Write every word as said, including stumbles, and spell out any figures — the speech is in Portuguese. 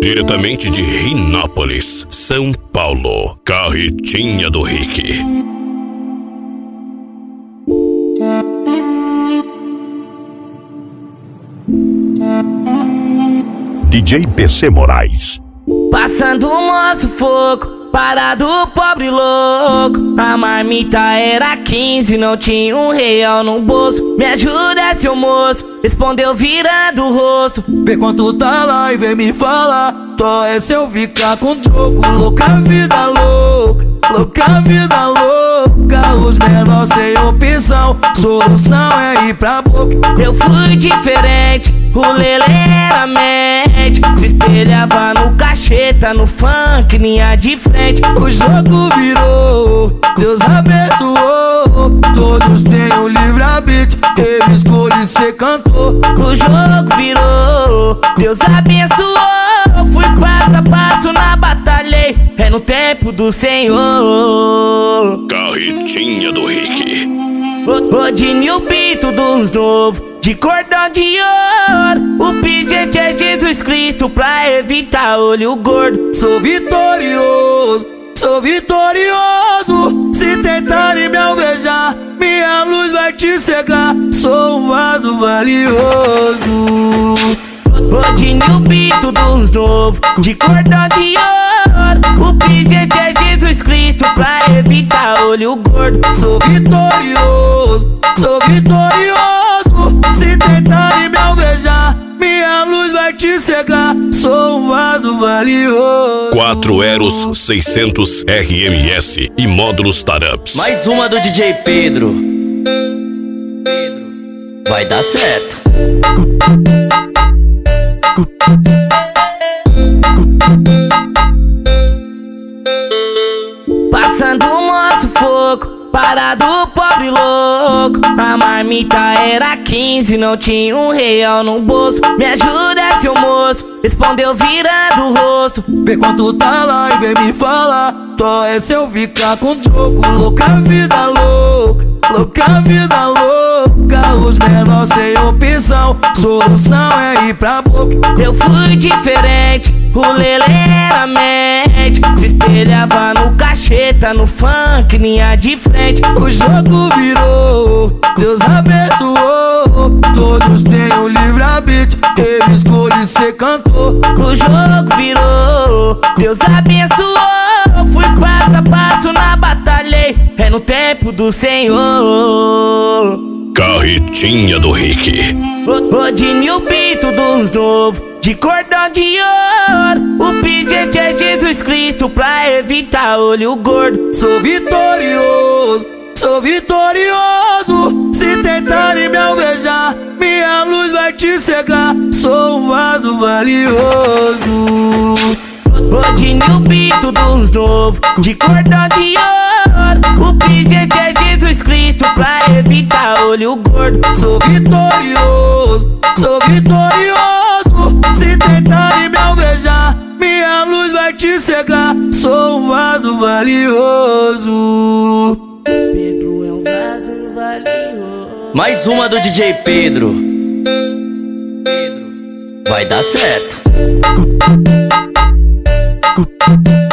Diretamente de Rinópolis, São Paulo, Carretinha do Rick. D J P C Moraes. Passando o moço fogo, parado pobre louco. A marmita era quinze, não tinha um real no bolso. Me ajuda, seu moço, respondeu virando o rosto. Vê quanto tá lá e vem me falar. Tó é se eu ficar com troco. Louca vida louca, louca vida louca. Os menores sem opção, solução é ir pra boca. Eu fui diferente, o lelê era mente. Se espelhava no cacheta, no funk, linha de frente. O jogo virou, Deus abençoou. Todos têm um livre-arbítrio, ele escolhe ser cantor. O jogo virou, Deus abençoou. Fui passo a passo na batalha, é no tempo do Senhor. Carretinha do Rick. O, o Dinho Bito dos novos, de cordão de ouro. O pijete é Jesus Cristo pra evitar olho gordo. Sou vitorioso, sou vitorioso. Se tentarem me alvejar, minha luz vai te cegar. Sou um vaso valioso. O Dinho Bito dos novos, de cordão de ouro. O pijete é Jesus Cristo pra evitar olho gordo. Sou vitorioso, sou vitorioso. Se tentarem me alvejar, minha luz vai te cegar. Sou um vaso valioso. quatro Eros seiscentos R M S e módulos Taramps. Mais uma do D J Pedro. Vai dar certo. Passando o moço fogo, parado pobre louco. A marmita era quinze, não tinha um real no bolso. Me ajuda, seu moço, respondeu virando o rosto. Vê quanto tá lá e vem me falar. Tó é se eu ficar com troco. Louca vida louca, louca vida louca. Os menores sem opção, solução é ir pra boca. Eu fui diferente, o lelê era mente. Se espelhava no cacheta, no funk, linha de frente. O jogo virou, Deus abençoou. Todos têm um livre-arbítrio, ele escolhe ser cantor. O jogo virou, Deus abençoou. Fui passo a passo na batalha, é no tempo do Senhor. Carretinha do Rick. O, o Dinho Bito dos novos, de cordão de ouro. O pijete é Jesus Cristo pra evitar olho gordo. Sou vitorioso, sou vitorioso. Se tentarem me alvejar, minha luz vai te cegar. Sou um vaso valioso. O Dinho Bito dos novos, de cordão de ouro. O pijete é Jesus Cristo pra evitar olho gordo. Sou vitorioso, sou vitorioso. Se tentarem me alvejar, minha luz vai te cegar. Sou um vaso valioso. Pedro é um vaso valioso. Mais uma do D J Pedro. Vai dar certo.